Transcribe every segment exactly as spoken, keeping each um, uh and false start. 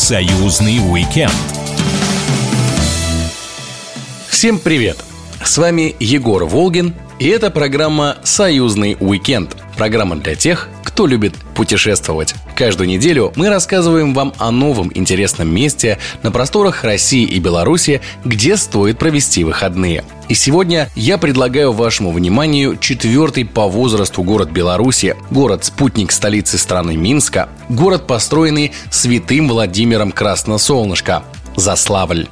Союзный уикенд. Всем привет! С вами Егор Волгин, и это программа «Союзный уикенд». Программа для тех, кто любит путешествовать. Каждую неделю мы рассказываем вам о новом интересном месте на просторах России и Беларуси, где стоит провести выходные. И сегодня я предлагаю вашему вниманию четвертый по возрасту город Беларуси, город-спутник столицы страны Минска, город, построенный святым Владимиром Красносолнышко – Заславль.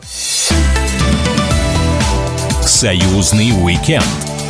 Союзный уикенд.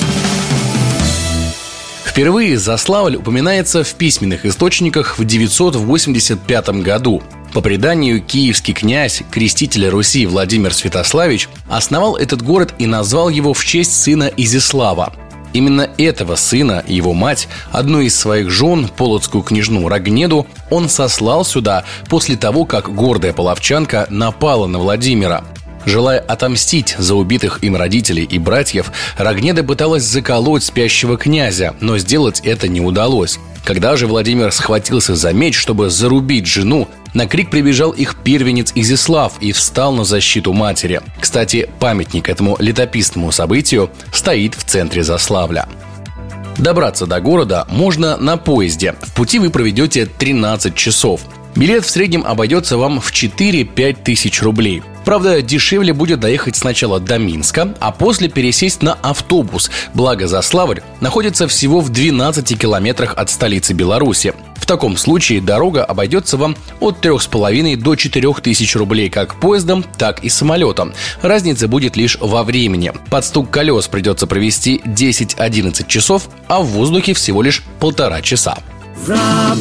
Впервые Заславль упоминается в письменных источниках в девятьсот восемьдесят пятом году. По преданию, киевский князь, креститель Руси Владимир Святославич основал этот город и назвал его в честь сына Изяслава. Именно этого сына и его мать, одну из своих жен, полоцкую княжну Рогнеду, он сослал сюда после того, как гордая половчанка напала на Владимира. Желая отомстить за убитых им родителей и братьев, Рогнеда пыталась заколоть спящего князя, но сделать это не удалось. Когда же Владимир схватился за меч, чтобы зарубить жену, на крик прибежал их первенец Изяслав и встал на защиту матери. Кстати, памятник этому летописному событию стоит в центре Заславля. Добраться до города можно на поезде. В пути вы проведете тринадцать часов. Билет в среднем обойдется вам в четыре-пять тысяч рублей. Правда, дешевле будет доехать сначала до Минска, а после пересесть на автобус, благо Заславль находится всего в двенадцати километрах от столицы Беларуси. В таком случае дорога обойдется вам от трёх с половиной до четырёх тысяч рублей как поездом, так и самолетом. Разница будет лишь во времени. Под стук колес придется провести десять-одиннадцать часов, а в воздухе всего лишь полтора часа. За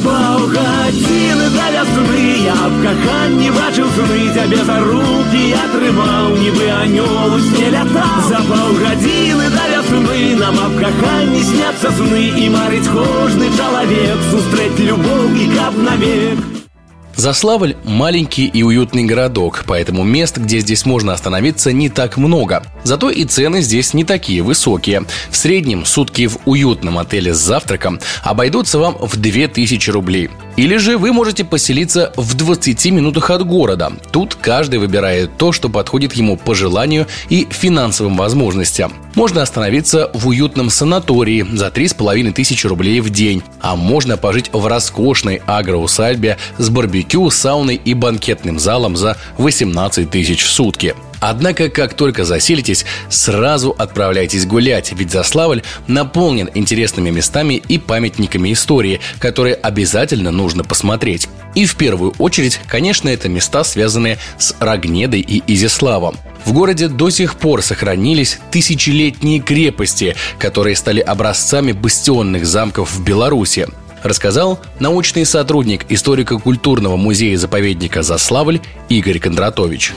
паўгадзіны да вясны я б каханні бачыў сны, цябе за рукі я трымаў, нібы анёл у сне лятаў. За паўгадзіны да вясны нам аб каханні сняцца сны, і марыць кожны чалавек сустрэць любоў і каб навек. Заславль – маленький и уютный городок, поэтому мест, где здесь можно остановиться, не так много. Зато и цены здесь не такие высокие. В среднем сутки в уютном отеле с завтраком обойдутся вам в две тысячи рублей. Или же вы можете поселиться в двадцати минутах от города. Тут каждый выбирает то, что подходит ему по желанию и финансовым возможностям. Можно остановиться в уютном санатории за три с половиной тысячи рублей в день, а можно пожить в роскошной агроусадьбе с барбекю, сауной и банкетным залом за восемнадцать тысяч в сутки. Однако, как только заселитесь, сразу отправляйтесь гулять, ведь Заславль наполнен интересными местами и памятниками истории, которые обязательно нужно посмотреть. И в первую очередь, конечно, это места, связанные с Рогнедой и Изяславом. В городе до сих пор сохранились тысячелетние крепости, которые стали образцами бастионных замков в Беларуси, рассказал научный сотрудник историко-культурного музея-заповедника Заславль Игорь Кондратович.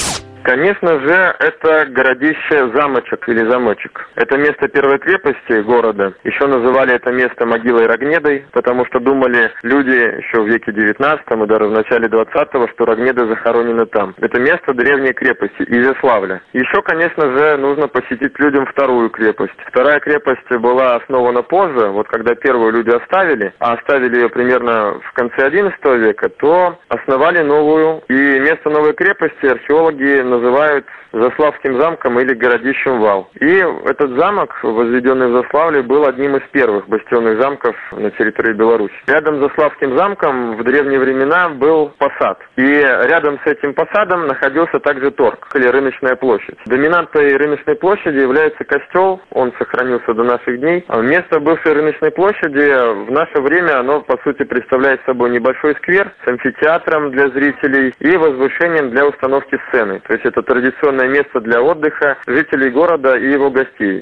Конечно же, это городище Замочек или Замочек. Это место первой крепости города. Еще называли это место могилой Рогнедой, потому что думали люди еще в веке девятнадцатом и даже в начале двадцатого, что Рогнеда захоронена там. Это место древней крепости Изяславля. Еще, конечно же, нужно посетить людям вторую крепость. Вторая крепость была основана позже, вот когда первую люди оставили, а оставили ее примерно в конце одиннадцатого века, то основали новую. И место новой крепости археологи называют Заславским замком или городищем Вал. И этот замок, возведенный в Заславле, был одним из первых бастионных замков на территории Беларуси. Рядом с Заславским замком в древние времена был посад. И рядом с этим посадом находился также торг, или рыночная площадь. Доминантой рыночной площади является костел, он сохранился до наших дней. А место бывшей рыночной площади в наше время, оно по сути представляет собой небольшой сквер с амфитеатром для зрителей и возвышением для установки сцены. То есть это традиционное место для отдыха жителей города и его гостей.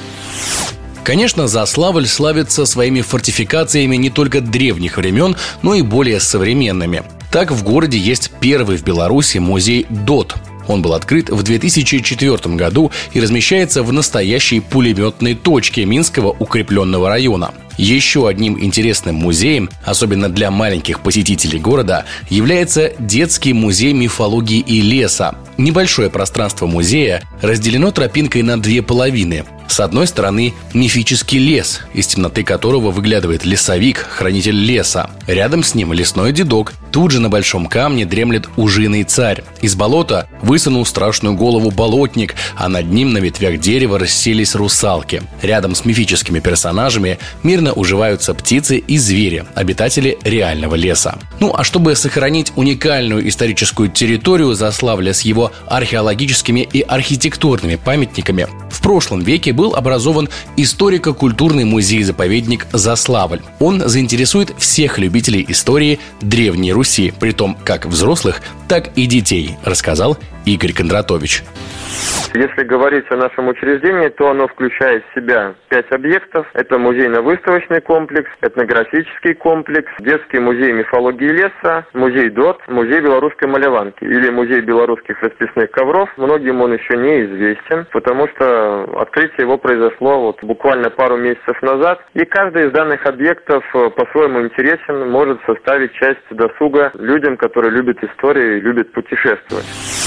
Конечно, Заславль славится своими фортификациями не только древних времен, но и более современными. Так, в городе есть первый в Беларуси музей ДОТ. Он был открыт в две тысячи четвёртом году и размещается в настоящей пулеметной точке Минского укрепленного района. Еще одним интересным музеем, особенно для маленьких посетителей города, является детский музей мифологии и леса. Небольшое пространство музея разделено тропинкой на две половины. С одной стороны, мифический лес, из темноты которого выглядывает лесовик, хранитель леса. Рядом с ним лесной дедок. Тут же на большом камне дремлет ужиный царь. Из болота высунул страшную голову болотник, а над ним на ветвях дерева расселись русалки. Рядом с мифическими персонажами мирно уживаются птицы и звери, обитатели реального леса. Ну а чтобы сохранить уникальную историческую территорию Заславля с его археологическими и архитектурными памятниками, в прошлом веке был образован историко-культурный музей-заповедник «Заславль». Он заинтересует всех любителей истории Древней Руси, притом как взрослых, так и детей, рассказал Игорь Кондратович. Если говорить о нашем учреждении, то оно включает в себя пять объектов. Это музейно-выставочный комплекс, этнографический комплекс, детский музей мифологии леса, музей ДОТ, музей белорусской маляванки или музей белорусских расписных ковров. Многим он еще не известен, потому что открытие его произошло вот буквально пару месяцев назад. И каждый из данных объектов по-своему интересен, может составить часть досуга людям, которые любят историю и любят путешествовать.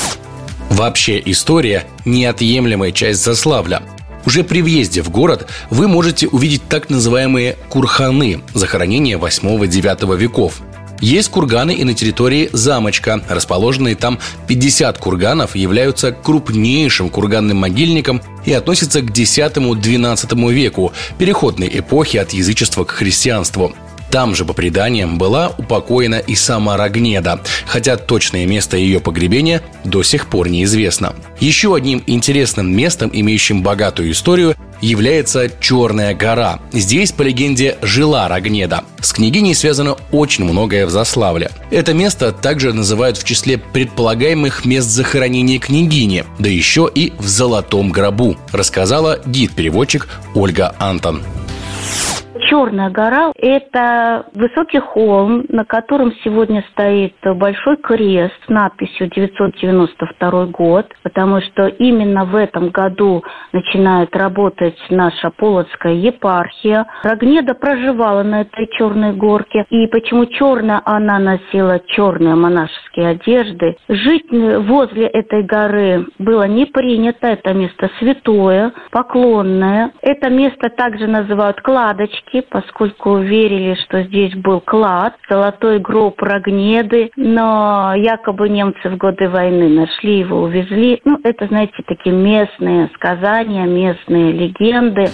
Вообще история – неотъемлемая часть Заславля. Уже при въезде в город вы можете увидеть так называемые курханы – захоронения восьмого-девятого веков. Есть курганы и на территории замочка. Расположенные там пятьдесят курганов являются крупнейшим курганным могильником и относятся к десятому-двенадцатому веку, переходной эпохи от язычества к христианству. Там же, по преданиям, была упокоена и сама Рогнеда, хотя точное место ее погребения до сих пор неизвестно. Еще одним интересным местом, имеющим богатую историю, является Черная гора. Здесь, по легенде, жила Рогнеда. С княгиней связано очень многое в Заславле. Это место также называют в числе предполагаемых мест захоронения княгини, да еще и в Золотом гробу, рассказала гид-переводчик Ольга Антон. Черная гора – это высокий холм, на котором сегодня стоит большой крест с надписью девятьсот девяносто второй год, потому что именно в этом году начинает работать наша Полоцкая епархия. Рогнеда проживала на этой черной горке, и почему черная? Она носила черные монашеские одежды. Жить возле этой горы было не принято, это место святое, поклонное. Это место также называют кладочки, поскольку верили, что здесь был клад, золотой гроб Рогнеды, но якобы немцы в годы войны нашли его, увезли. Ну, это, знаете, такие местные сказания, местные легенды.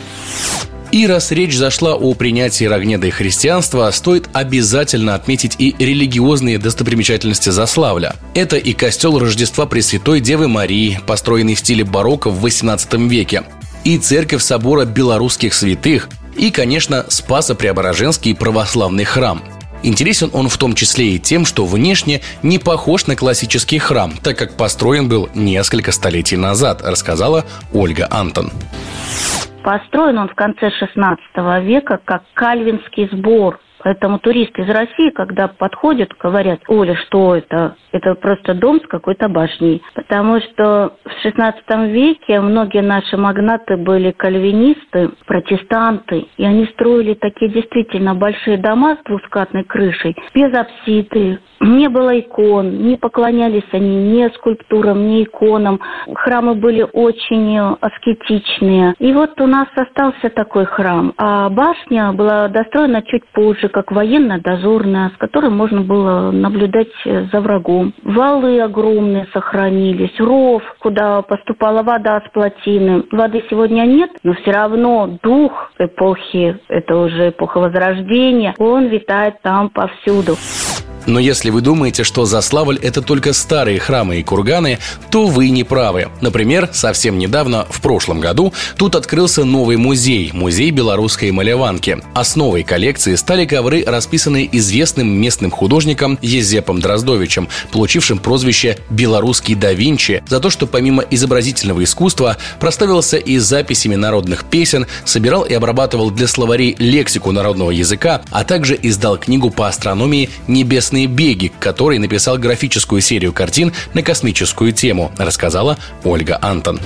И раз речь зашла о принятии Рогнедой христианства, стоит обязательно отметить и религиозные достопримечательности Заславля. Это и костел Рождества Пресвятой Девы Марии, построенный в стиле барокко в восемнадцатом веке, и церковь собора белорусских святых, и, конечно, Спасо-Преображенский православный храм. Интересен он в том числе и тем, что внешне не похож на классический храм, так как построен был несколько столетий назад, рассказала Ольга Антон. Построен он в конце шестнадцатого века как кальвинский сбор. Поэтому туристы из России, когда подходят, говорят: Оля, что это? Это просто дом с какой-то башней. Потому что в шестнадцатом веке многие наши магнаты были кальвинисты, протестанты. И они строили такие действительно большие дома с двускатной крышей, без апсиды. Не было икон, не поклонялись они ни скульптурам, ни иконам. Храмы были очень аскетичные. И вот у нас остался такой храм. А башня была достроена чуть позже, как военно-дозорная, с которой можно было наблюдать за врагом. Валы огромные сохранились, ров, куда поступала вода с плотины. Воды сегодня нет, но все равно дух эпохи, это уже эпоха Возрождения, он витает там повсюду. Но если вы думаете, что Заславль – это только старые храмы и курганы, то вы не правы. Например, совсем недавно, в прошлом году, тут открылся новый музей – музей белорусской маляванки. Основой коллекции стали ковры, расписанные известным местным художником Езепом Дроздовичем, получившим прозвище «Белорусский да Винчи» за то, что помимо изобразительного искусства прославился и записями народных песен, собирал и обрабатывал для словарей лексику народного языка, а также издал книгу по астрономии «Небесные беги», к которой написал графическую серию картин на космическую тему, рассказала Ольга Антон.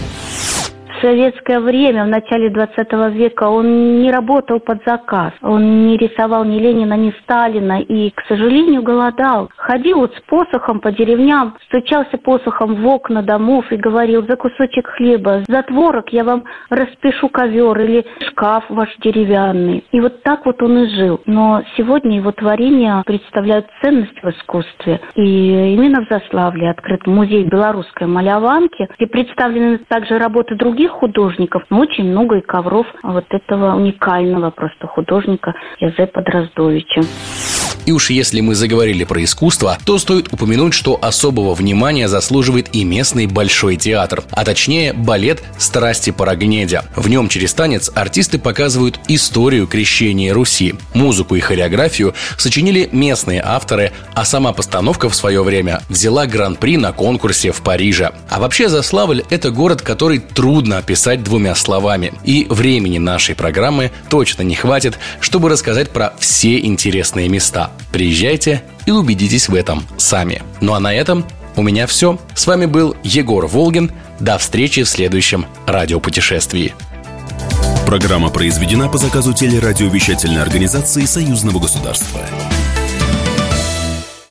В советское время, в начале двадцатого века, он не работал под заказ. Он не рисовал ни Ленина, ни Сталина и, к сожалению, голодал. ходил вот с посохом по деревням, стучался посохом в окна домов и говорил: за кусочек хлеба, за творог я вам распишу ковер или шкаф ваш деревянный. И вот так вот он и жил. Но сегодня его творения представляют ценность в искусстве. И именно в Заславле открыт музей белорусской маляванки, где представлены также работы других художников, но очень много и ковров вот этого уникального просто художника Язепа Дроздовича. И уж если мы заговорили про искусство, то стоит упомянуть, что особого внимания заслуживает и местный Большой театр, а точнее балет «Страсти Парагнедя». В нем через танец артисты показывают историю крещения Руси. Музыку и хореографию сочинили местные авторы, а сама постановка в свое время взяла гран-при на конкурсе в Париже. А вообще Заславль – это город, который трудно описать двумя словами. И времени нашей программы точно не хватит, чтобы рассказать про все интересные места. Приезжайте и убедитесь в этом сами. Ну а на этом у меня все. С вами был Егор Волгин. До встречи в следующем радиопутешествии. Программа произведена по заказу телерадиовещательной организации Союзного государства.